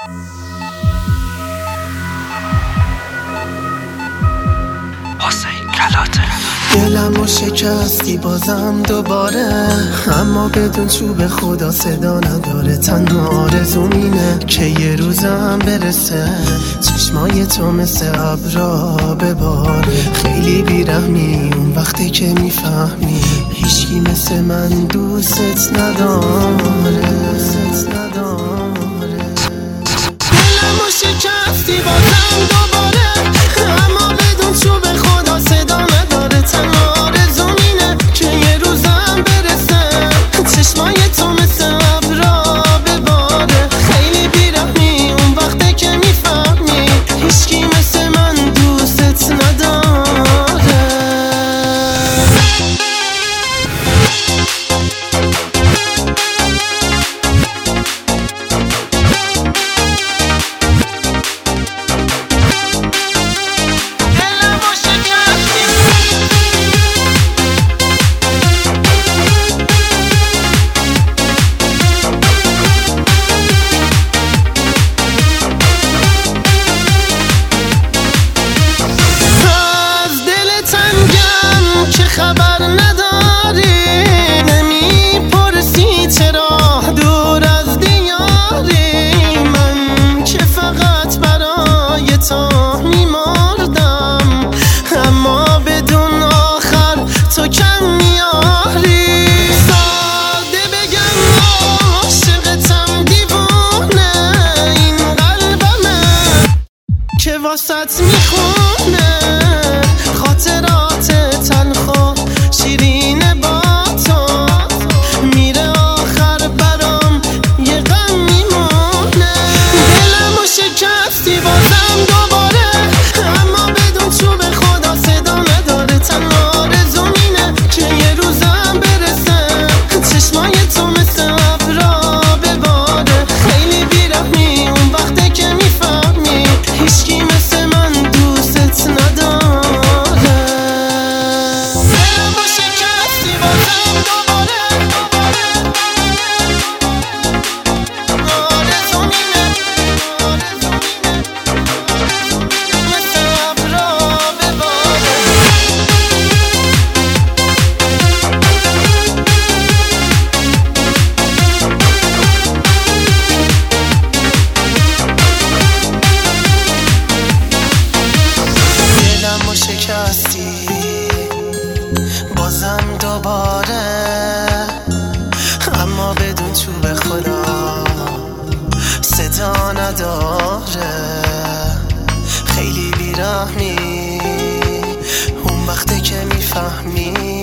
دلمو شکستی بازم دوباره، اما بدون چوب خدا صدا نداره. تنها آرزوم اینه که یه روزم برسه چشمای تو مثل ابرا بباره. خیلی بیرحمی اون وقتی که میفهمی هیچکی مثل من دوست نداره. دلمو شکستی بازم دوباره، اما بدون چوب خدا صدا نداره. تنها آرزوم اینه که یه روزم برسه چشمای تو مثل ابرا بباره. خیلی بیرحمی اون وقته که میفهمی هیچکی مثل من دوست نداره. خبر نداری، نمیپرسی چرا دور از دیاری. من که فقط برای تو میمردم، اما بدون آخر تو کم میاری. ساده بگم عاشقتم دیوونه، این قلبمه که واسط میخونه خاطرات تلخ شیرین با تو. میره آخر برام یه غم میمونه. دلمو شکستی بازم دوباره، اما بدون چوب خدا صدا نداره. تنها آرزوم اینه که یه روزم برسه چشمای تو مثل ابرا بباره. خیلی بیرحمی اون وقته که میفهمی هیچکی مثل من دوست نداره. شکستی بازم دوباره، اما بدون چوب خدا صدا نداره. خیلی بیرحمی اون وقته که میفهمی